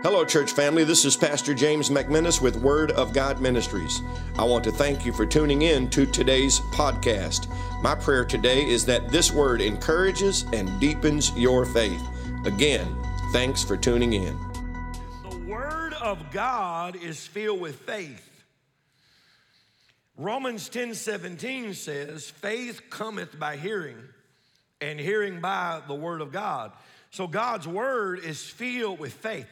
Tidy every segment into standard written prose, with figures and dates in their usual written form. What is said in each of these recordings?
Hello, church family. This is Pastor James McMinnis with Word of God Ministries. I want to thank you for tuning in to today's podcast. My prayer today is that this word encourages and deepens your faith. Again, thanks for tuning in. The Word of God is filled with faith. Romans 10:17 says, faith cometh by hearing, and hearing by the Word of God. So God's Word is filled with faith.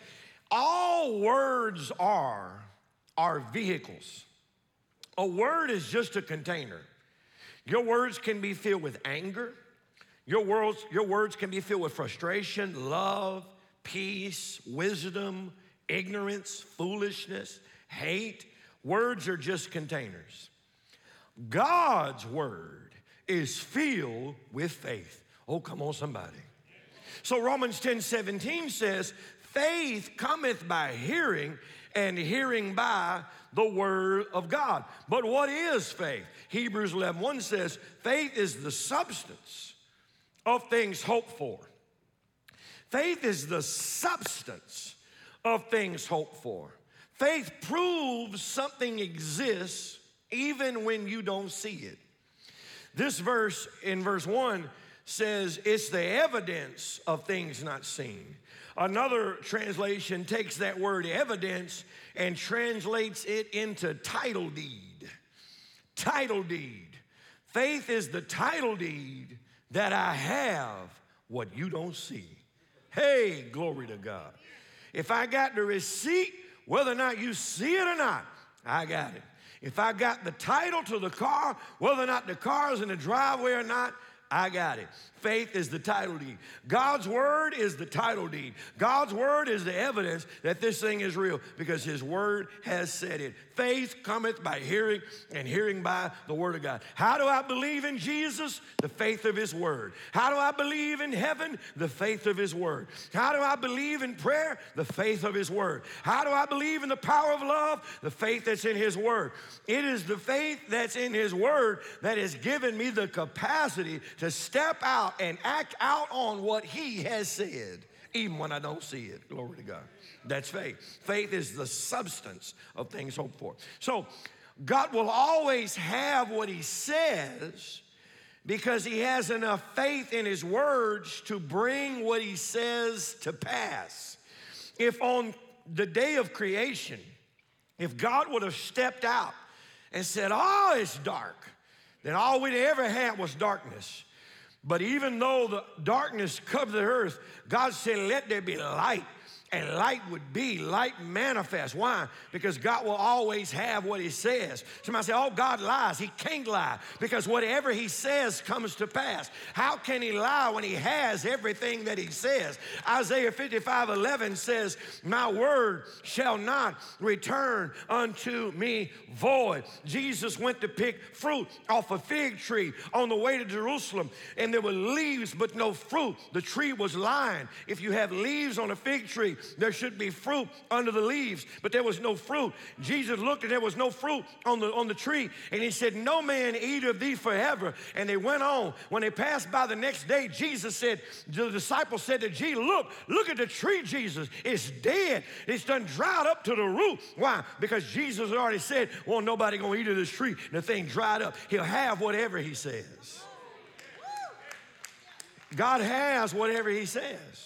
All words are vehicles. A word is just a container. Your words can be filled with anger. Your words can be filled with frustration, love, peace, wisdom, ignorance, foolishness, hate. Words are just containers. God's word is filled with faith. Oh, come on, somebody. So Romans 10:17 says, faith cometh by hearing, and hearing by the word of God. But what is faith? Hebrews 11:1 says, faith is the substance of things hoped for. Faith is the substance of things hoped for. Faith proves something exists even when you don't see it. This verse in verse 1 says it's the evidence of things not seen. Another translation takes that word evidence and translates it into title deed. Title deed. Faith is the title deed that I have what you don't see. Hey, glory to God. If I got the receipt, whether or not you see it or not, I got it. If I got the title to the car, whether or not the car is in the driveway or not, I got it. Faith is the title deed. God's word is the title deed. God's word is the evidence that this thing is real because his word has said it. Faith cometh by hearing, and hearing by the word of God. How do I believe in Jesus? The faith of his word. How do I believe in heaven? The faith of his word. How do I believe in prayer? The faith of his word. How do I believe in the power of love? The faith that's in his word. It is the faith that's in his word that has given me the capacity to step out and act out on what he has said, even when I don't see it. Glory to God. That's faith. Faith is the substance of things hoped for. So God will always have what he says because he has enough faith in his words to bring what he says to pass. If on the day of creation, if God would have stepped out and said, oh, it's dark, then all we'd ever had was darkness. But even though the darkness covered the earth, God said, let there be light. And light would be, light manifest. Why? Because God will always have what he says. Somebody say, oh, God lies. He can't lie because whatever he says comes to pass. How can he lie when he has everything that he says? Isaiah 55:11 says, my word shall not return unto me void. Jesus went to pick fruit off a fig tree on the way to Jerusalem, and there were leaves but no fruit. The tree was lying. If you have leaves on a fig tree, there should be fruit under the leaves, but there was no fruit. Jesus looked and there was no fruit on the tree, and he said, no man eat of thee forever. And they went on. When they passed by the next day, Jesus said, the disciples said to Jesus, look at the tree, Jesus. It's dead. It's done dried up to the root. Why? Because Jesus had already said, well, nobody gonna eat of this tree. The thing dried up. He'll have whatever he says. God has whatever he says.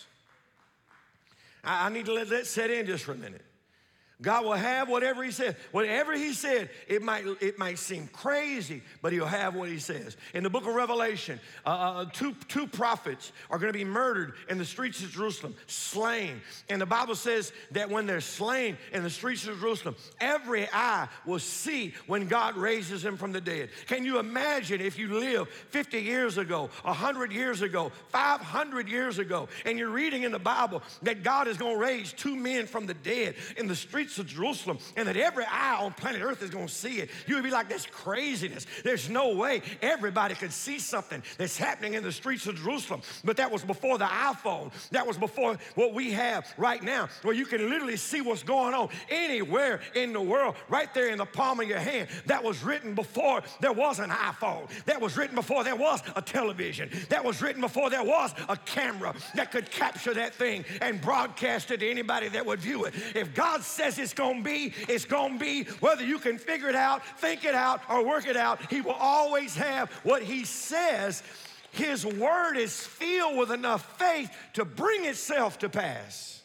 I need to let that set in just for a minute. God will have whatever he said. Whatever he said, it might seem crazy, but he'll have what he says. In the book of Revelation, two prophets are going to be murdered in the streets of Jerusalem, slain. And the Bible says that when they're slain in the streets of Jerusalem, every eye will see when God raises them from the dead. Can you imagine if you lived 50 years ago, 100 years ago, 500 years ago, and you're reading in the Bible that God is going to raise two men from the dead in the streets streets of Jerusalem and that every eye on planet Earth is going to see it, you would be like, that's craziness. There's no way everybody could see something that's happening in the streets of Jerusalem. But that was before the iPhone. That was before what we have right now, where you can literally see what's going on anywhere in the world, right there in the palm of your hand. That was written before there was an iPhone. That was written before there was a television. That was written before there was a camera that could capture that thing and broadcast it to anybody that would view it. If God says it's going to be, it's going to be. Whether you can figure it out, think it out, or work it out, he will always have what he says. His word is filled with enough faith to bring itself to pass.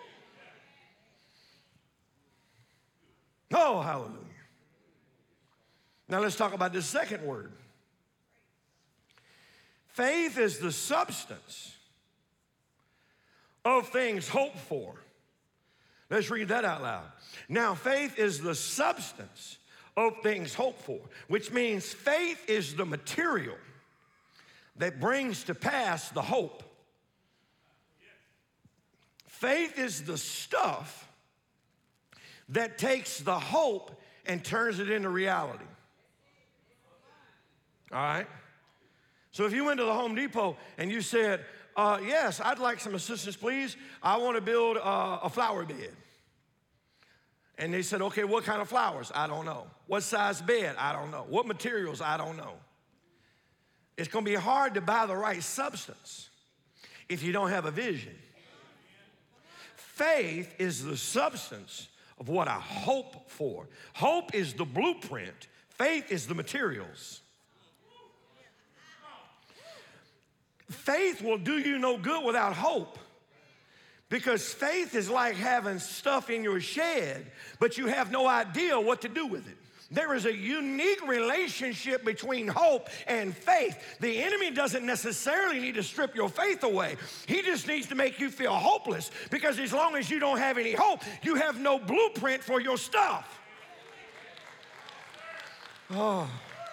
Oh, hallelujah. Now let's talk about the second word. Faith is the substance of things hoped for. Let's read that out loud. Now, faith is the substance of things hoped for, which means faith is the material that brings to pass the hope. Faith is the stuff that takes the hope and turns it into reality. All right? So if you went to the Home Depot and you said, yes, I'd like some assistance, please. I want to build a flower bed. And they said, okay, what kind of flowers? I don't know. What size bed? I don't know. What materials? I don't know. It's going to be hard to buy the right substance if you don't have a vision. Faith is the substance of what I hope for. Hope is the blueprint. Faith is the materials. Faith will do you no good without hope, because faith is like having stuff in your shed, but you have no idea what to do with it. There is a unique relationship between hope and faith. The enemy doesn't necessarily need to strip your faith away. He just needs to make you feel hopeless, because as long as you don't have any hope, you have no blueprint for your stuff. Oh.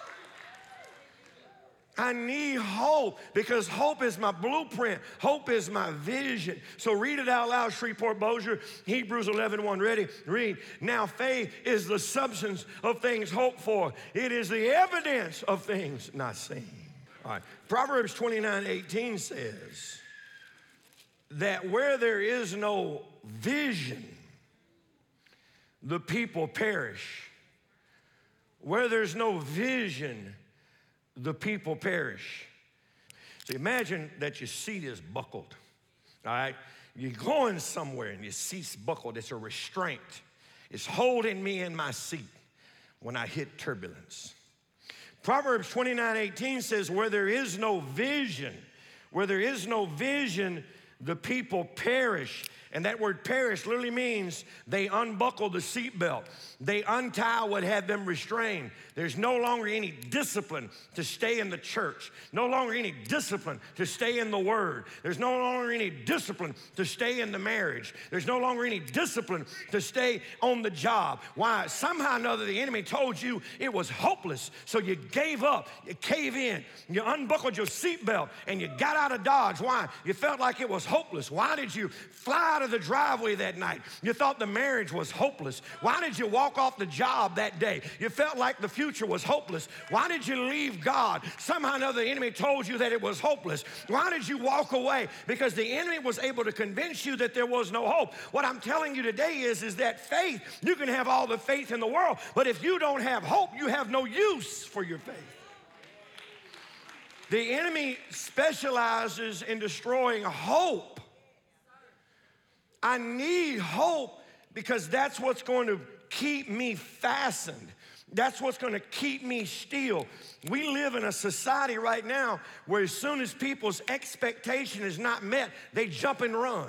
I need hope, because hope is my blueprint. Hope is my vision. So read it out loud, Shreveport Bossier. Hebrews 11:1. Ready? Read. Now faith is the substance of things hoped for. It is the evidence of things not seen. All right. Proverbs 29:18 says that where there is no vision, the people perish. Where there's no vision, the people perish. So imagine that your seat is buckled, all right? You're going somewhere and your seat's buckled. It's a restraint. It's holding me in my seat when I hit turbulence. Proverbs 29:18 says, where there is no vision, the people perish. And that word perish literally means they unbuckle the seatbelt. They untie what had them restrained. There's no longer any discipline to stay in the church. No longer any discipline to stay in the word. There's no longer any discipline to stay in the marriage. There's no longer any discipline to stay on the job. Why? Somehow or another the enemy told you it was hopeless. So you gave up, you cave in, you unbuckled your seatbelt, and you got out of Dodge. Why? You felt like it was hopeless. Why did you fly out of the driveway that night? You thought the marriage was hopeless. Why did you walk off the job that day? You felt like the future was hopeless. Why did you leave God? Somehow or another the enemy told you that it was hopeless. Why did you walk away? Because the enemy was able to convince you that there was no hope. What I'm telling you today is that faith, you can have all the faith in the world, but if you don't have hope, you have no use for your faith. The enemy specializes in destroying hope. I need hope, because that's what's going to keep me fastened. That's what's going to keep me still. We live in a society right now where as soon as people's expectation is not met, they jump and run.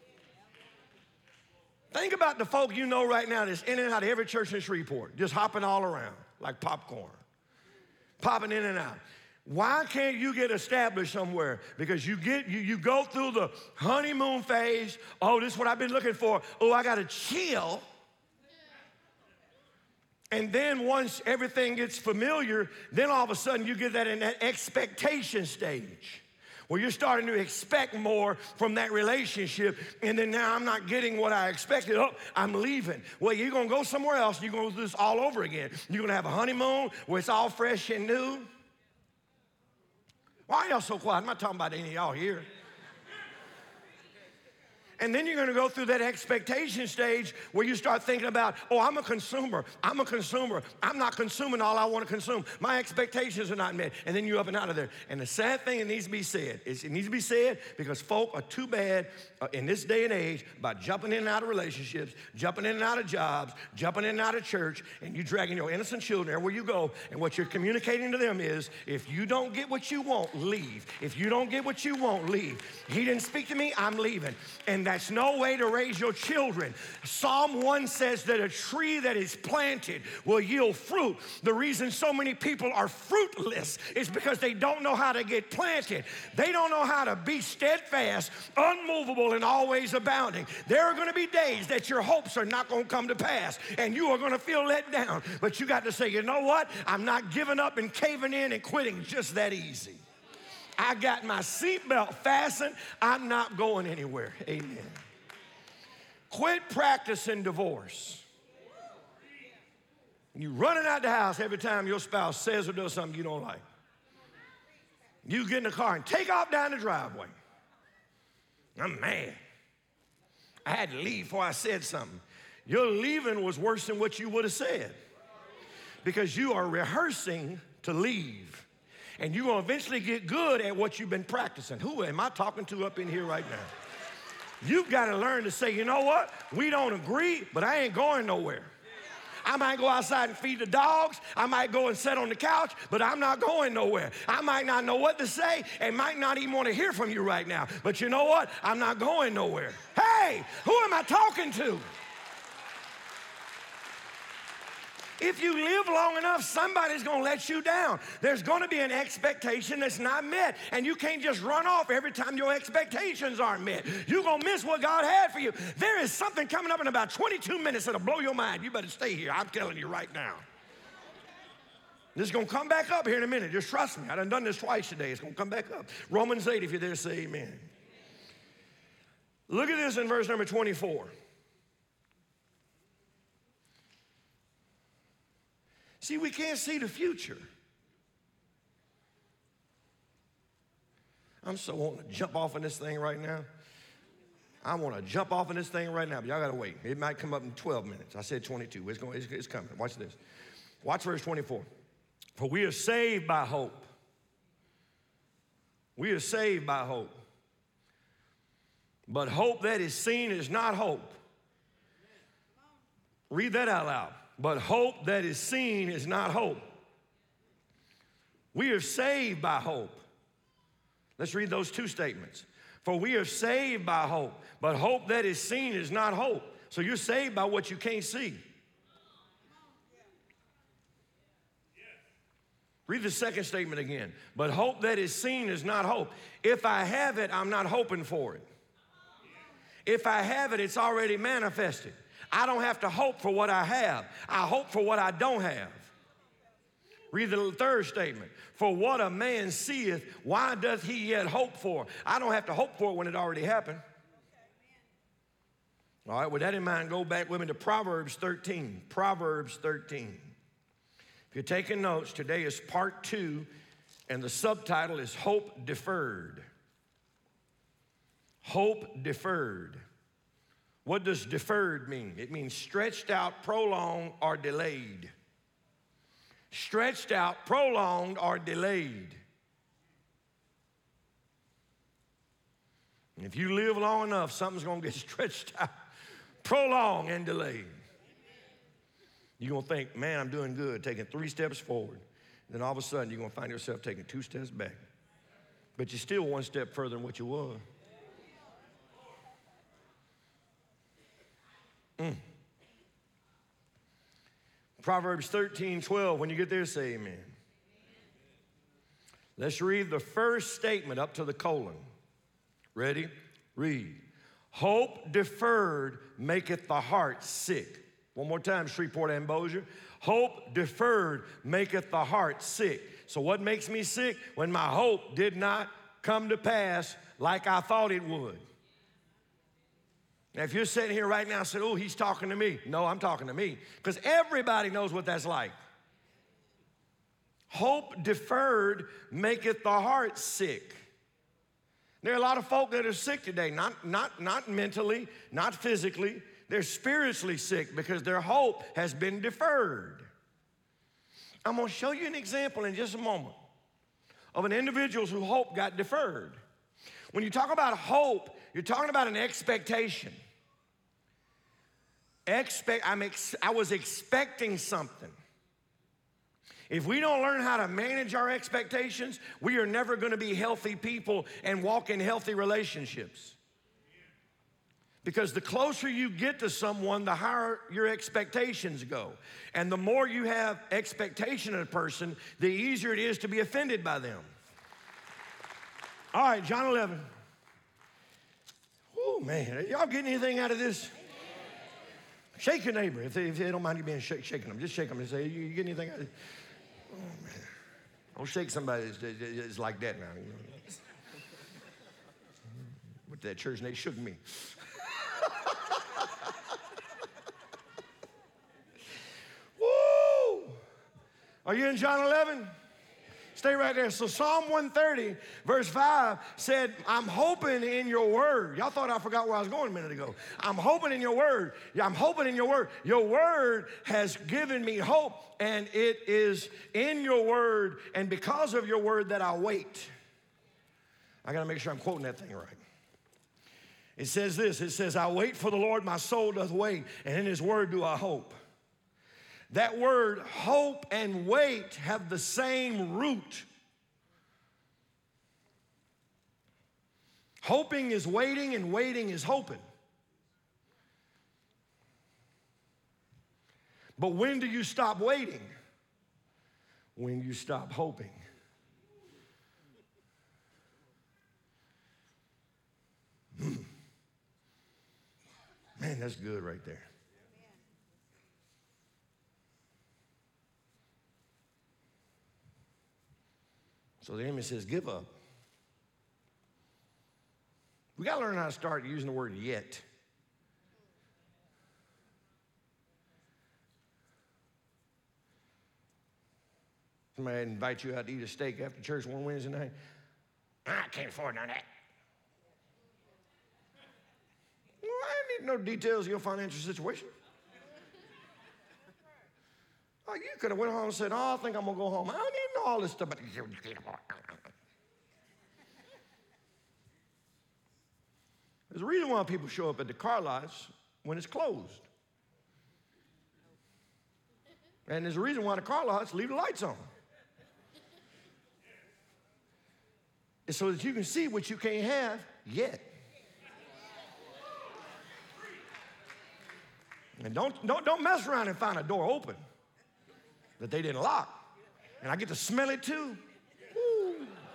Think about the folk you know right now that's in and out of every church in Shreveport, just hopping all around like popcorn, popping in and out. Why can't you get established somewhere? Because you go through the honeymoon phase. Oh, this is what I've been looking for. Oh, I got to chill. And then once everything gets familiar, then all of a sudden you get that in that expectation stage. Where you're starting to expect more from that relationship, and then now I'm not getting what I expected. Oh, I'm leaving. Well, you're going to go somewhere else, and you're going to do this all over again. You're going to have a honeymoon where it's all fresh and new. Why are y'all so quiet? I'm not talking about any of y'all here. And then you're going to go through that expectation stage where you start thinking about, oh, I'm a consumer. I'm not consuming all I want to consume. My expectations are not met. And then you're up and out of there. And the sad thing, it needs to be said. It needs to be said because folk are too bad in this day and age about jumping in and out of relationships, jumping in and out of jobs, jumping in and out of church, and you dragging your innocent children everywhere you go. And what you're communicating to them is, if you don't get what you want, leave. If you don't get what you want, leave. He didn't speak to me, I'm leaving. And that's no way to raise your children. Psalm 1 says that a tree that is planted will yield fruit. The reason so many people are fruitless is because they don't know how to get planted. They don't know how to be steadfast, unmovable, and always abounding. There are going to be days that your hopes are not going to come to pass, and you are going to feel let down. But you got to say, you know what? I'm not giving up and caving in and quitting just that easy. I got my seatbelt fastened. I'm not going anywhere. Amen. Quit practicing divorce. You running out the house every time your spouse says or does something you don't like. You get in the car and take off down the driveway. I'm mad. I had to leave before I said something. Your leaving was worse than what you would have said, because you are rehearsing to leave. And you're going to eventually get good at what you've been practicing. Who am I talking to up in here right now? You've got to learn to say, you know what? We don't agree, but I ain't going nowhere. I might go outside and feed the dogs. I might go and sit on the couch, but I'm not going nowhere. I might not know what to say and might not even want to hear from you right now. But you know what? I'm not going nowhere. Hey, who am I talking to? If you live long enough, somebody's going to let you down. There's going to be an expectation that's not met, and you can't just run off every time your expectations aren't met. You're going to miss what God had for you. There is something coming up in about 22 minutes that'll blow your mind. You better stay here. I'm telling you right now. This is going to come back up here in a minute. Just trust me. I done this twice today. It's going to come back up. Romans 8, if you're there, say amen. Look at this in verse number 24. See, we can't see the future. I'm so wanting to jump off in this thing right now. I want to jump off in this thing right now, but y'all got to wait. It might come up in 12 minutes. I said 22. It's coming. Watch this. Watch verse 24. For we are saved by hope. We are saved by hope. But hope that is seen is not hope. Read that out loud. But hope that is seen is not hope. We are saved by hope. Let's read those two statements. For we are saved by hope, but hope that is seen is not hope. So you're saved by what you can't see. Read the second statement again. But hope that is seen is not hope. If I have it, I'm not hoping for it. If I have it, it's already manifested. I don't have to hope for what I have. I hope for what I don't have. Read the third statement. For what a man seeth, why doth he yet hope for? I don't have to hope for it when it already happened. All right, with that in mind, go back with me to Proverbs 13. Proverbs 13. If you're taking notes, today is part 2, and the subtitle is Hope Deferred. Hope deferred. What does deferred mean? It means stretched out, prolonged, or delayed. Stretched out, prolonged, or delayed. And if you live long enough, something's going to get stretched out, prolonged, and delayed. You're going to think, man, I'm doing good, taking 3 steps forward. Then all of a sudden, you're going to find yourself taking 2 steps back. But you're still 1 step further than what you were. Proverbs 13:12. When you get there, say amen. Let's read the first statement up to the colon. Ready? Read. Hope deferred maketh the heart sick. One more time, Shreveport and Bossier. Hope deferred maketh the heart sick. So what makes me sick? When my hope did not come to pass like I thought it would. Now, if you're sitting here right now and say, oh, he's talking to me. No, I'm talking to me. Because everybody knows what that's like. Hope deferred maketh the heart sick. There are a lot of folk that are sick today, not mentally, not physically. They're spiritually sick because their hope has been deferred. I'm going to show you an example in just a moment of an individual whose hope got deferred. When you talk about hope, you're talking about an expectation. I was expecting something. If we don't learn how to manage our expectations, we are never going to be healthy people and walk in healthy relationships. Because the closer you get to someone, the higher your expectations go. And the more you have expectation of a person, the easier it is to be offended by them. All right, John 11. Oh, man, y'all getting anything out of this? Shake your neighbor. If they don't mind you being shaking them, just shake them and say, you get anything out of this? Oh, man. Don't shake somebody that's like that now. You know? Went to that church and they shook me. Woo! Are you in John 11? Stay right there. So Psalm 130, verse 5 said, I'm hoping in your word. Y'all thought I forgot where I was going a minute ago. I'm hoping in your word. Yeah, I'm hoping in your word. Your word has given me hope, and it is in your word, and because of your word that I wait. I got to make sure I'm quoting that thing right. It says this. It says, I wait for the Lord, my soul doth wait, and in his word do I hope. That word hope and wait have the same root. Hoping is waiting and waiting is hoping. But when do you stop waiting? When you stop hoping. Man, that's good right there. So the enemy says, give up. We got to learn how to start using the word yet. Somebody invite you out to eat a steak after church one Wednesday night. I can't afford none of that. Well, I need no details of your financial situation. Oh, you could have went home and said, oh, I think I'm going to go home. I don't need to know all this stuff. There's a reason why people show up at the car lots when it's closed. And there's a reason why the car lots leave the lights on. It's so that you can see what you can't have yet. And don't mess around and find a door open that they didn't lock. And I get to smell it too. Woo.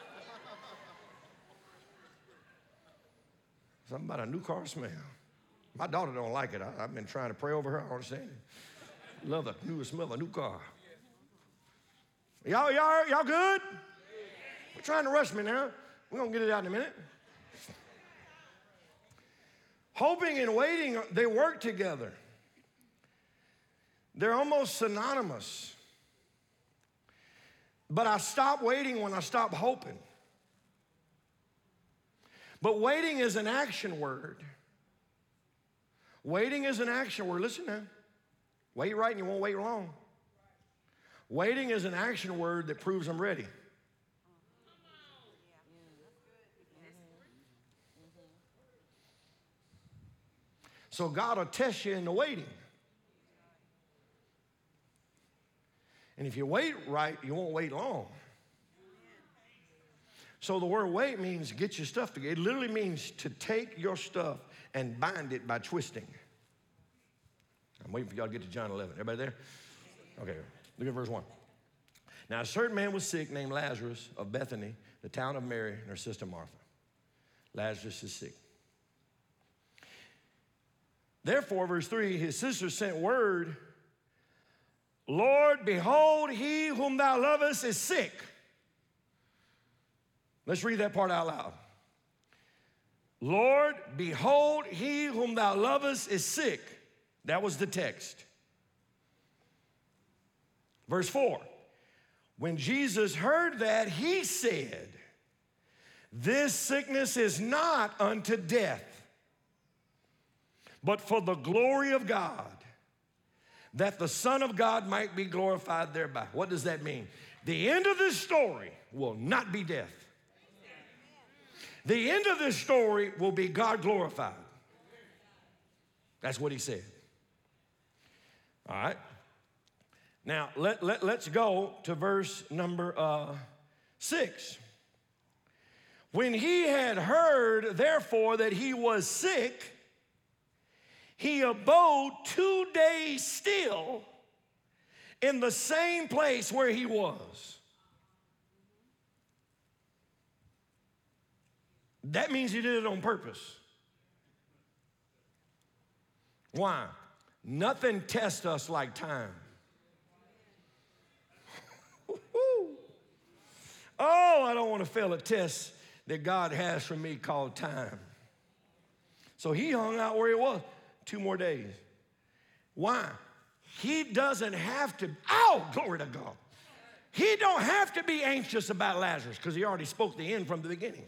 Something about a new car smell. My daughter don't like it. I've been trying to pray over her. I understand it. Love the new smell of a new car. Y'all good? We're trying to rush me now. We're going to get it out in a minute. Hoping and waiting, they work together. They're almost synonymous. But I stop waiting when I stop hoping. But waiting is an action word. Waiting is an action word. Listen now. Wait right and you won't wait long. Waiting is an action word that proves I'm ready. So God will test you in the waiting. And if you wait right, you won't wait long. So the word wait means get your stuff together. It literally means to take your stuff and bind it by twisting. I'm waiting for y'all to get to John 11. Everybody there? Okay, look at verse 1. Now a certain man was sick named Lazarus of Bethany, the town of Mary and her sister Martha. Lazarus is sick. Therefore, verse 3, his sister sent word, Lord, behold, he whom thou lovest is sick. Let's read that part out loud. Lord, behold, he whom thou lovest is sick. That was the text. Verse 4. When Jesus heard that, he said, this sickness is not unto death, but for the glory of God, that the Son of God might be glorified thereby. What does that mean? The end of this story will not be death. The end of this story will be God glorified. That's what he said. All right. Now, let's go to verse number 6. When he had heard, therefore, that he was sick, he abode 2 days still in the same place where he was. That means he did it on purpose. Why? Nothing tests us like time. Oh, I don't want to fail a test that God has for me called time. So he hung out where he was 2 more days. Why? He doesn't have to, glory to God. He don't have to be anxious about Lazarus because he already spoke the end from the beginning.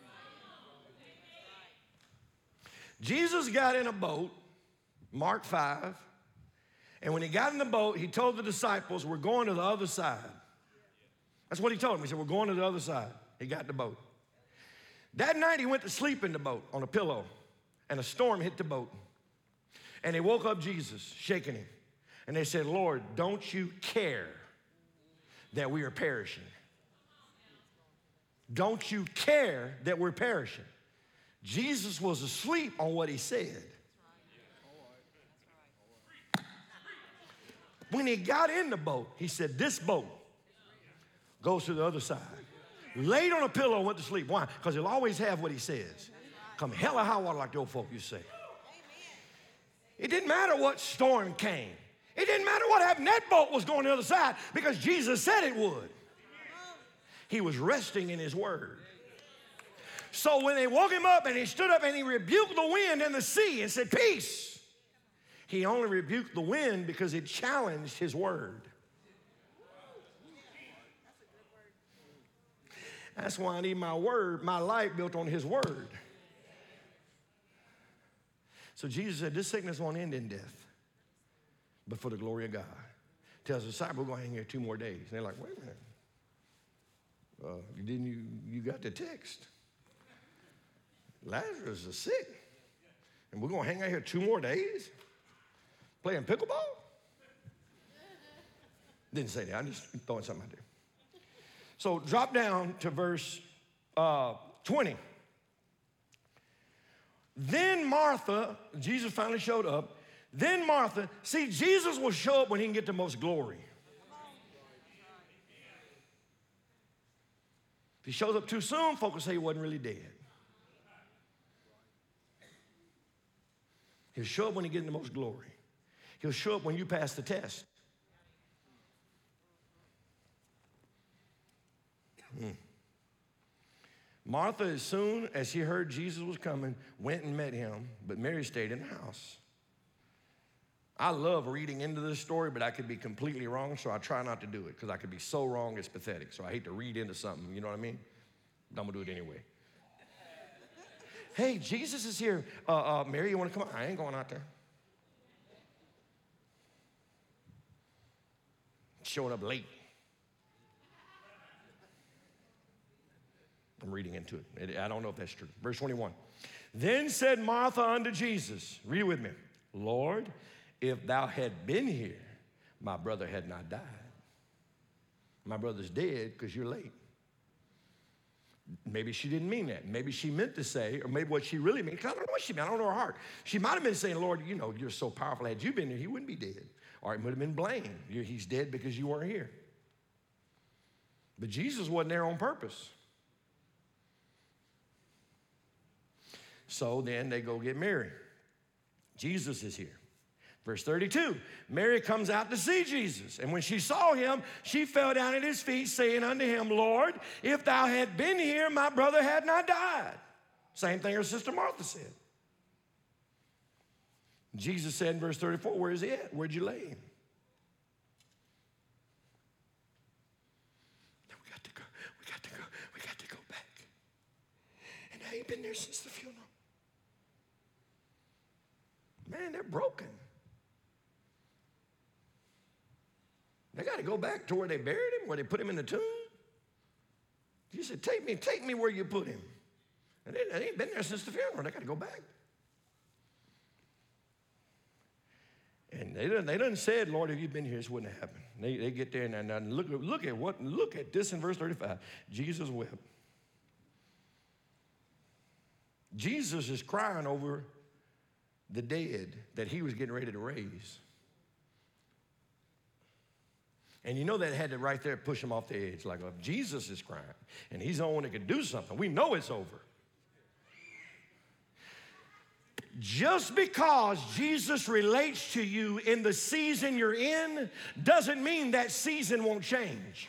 Jesus got in a boat, Mark 5, and when he got in the boat, he told the disciples, we're going to the other side. That's what he told them. He said, we're going to the other side. He got in the boat. That night, he went to sleep in the boat on a pillow, and a storm hit the boat. And they woke up Jesus, shaking him. And they said, Lord, don't you care that we are perishing? Don't you care that we're perishing? Jesus was asleep on what he said. When he got in the boat, he said, this boat goes to the other side. Laid on a pillow and went to sleep. Why? Because he'll always have what he says. Come hell or high water, like the old folk used to say. It didn't matter what storm came. It didn't matter what happened. That boat was going to the other side because Jesus said it would. He was resting in his word. So when they woke him up and he stood up and he rebuked the wind and the sea and said, peace, he only rebuked the wind because it challenged his word. That's why I need my word, my life built on his word. So Jesus said, this sickness won't end in death, but for the glory of God. Tells the disciples, we're going to hang here 2 more days. And they're like, wait a minute. You got the text. Lazarus is sick. And we're going to hang out here 2 more days? Playing pickleball? Didn't say that. I'm just throwing something out there. So drop down to verse 20. Then Martha, Jesus finally showed up. Then Martha, see, Jesus will show up when he can get the most glory. If he shows up too soon, folks will say he wasn't really dead. He'll show up when he gets the most glory. He'll show up when you pass the test. Martha, as soon as she heard Jesus was coming, went and met him, but Mary stayed in the house. I love reading into this story, but I could be completely wrong, so I try not to do it because I could be so wrong it's pathetic. So I hate to read into something, you know what I mean? But I'm going to do it anyway. Hey, Jesus is here. Mary, you want to come on? I ain't going out there. Showing up late. I'm reading into it. I don't know if that's true. Verse 21. Then said Martha unto Jesus, read it with me, Lord, if thou had been here, my brother had not died. My brother's dead because you're late. Maybe she didn't mean that. Maybe she meant to say, or maybe what she really meant, because I don't know what she meant. I don't know her heart. She might have been saying, Lord, you know, you're so powerful. Had you been here, he wouldn't be dead. Or it would have been blame. He's dead because you weren't here. But Jesus wasn't there on purpose. So then they go get Mary. Jesus is here. Verse 32, Mary comes out to see Jesus. And when she saw him, she fell down at his feet, saying unto him, Lord, if thou had been here, my brother had not died. Same thing her sister Martha said. Jesus said in verse 34, where is he at? Where'd you lay him? We got to go back. And I ain't been there since the funeral. Man, they're broken. They got to go back to where they buried him, where they put him in the tomb. He said, take me where you put him. And they ain't been there since the funeral. They got to go back. And they done said, Lord, if you'd been here, this wouldn't have happened. They get there and look at this in verse 35. Jesus wept. Jesus is crying over the dead that he was getting ready to raise. And you know that had to right there push him off the edge. Like, if Jesus is crying and he's the only one that can do something, we know it's over. Just because Jesus relates to you in the season you're in doesn't mean that season won't change.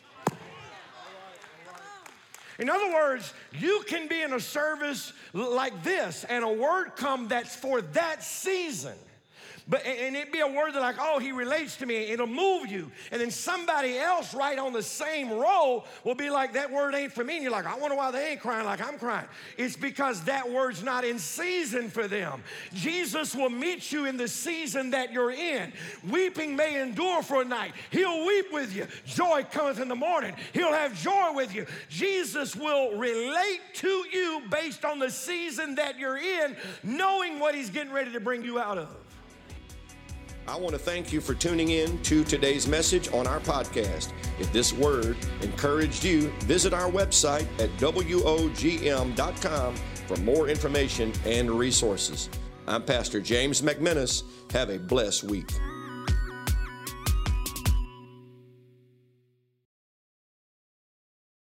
In other words, you can be in a service like this and a word come that's for that season. And it'd be a word that like, oh, he relates to me. It'll move you. And then somebody else right on the same row will be like, that word ain't for me. And you're like, I wonder why they ain't crying like I'm crying. It's because that word's not in season for them. Jesus will meet you in the season that you're in. Weeping may endure for a night. He'll weep with you. Joy cometh in the morning. He'll have joy with you. Jesus will relate to you based on the season that you're in, knowing what he's getting ready to bring you out of. I want to thank you for tuning in to today's message on our podcast. If this word encouraged you, visit our website at WOGM.com for more information and resources. I'm Pastor James McMinnis. Have a blessed week.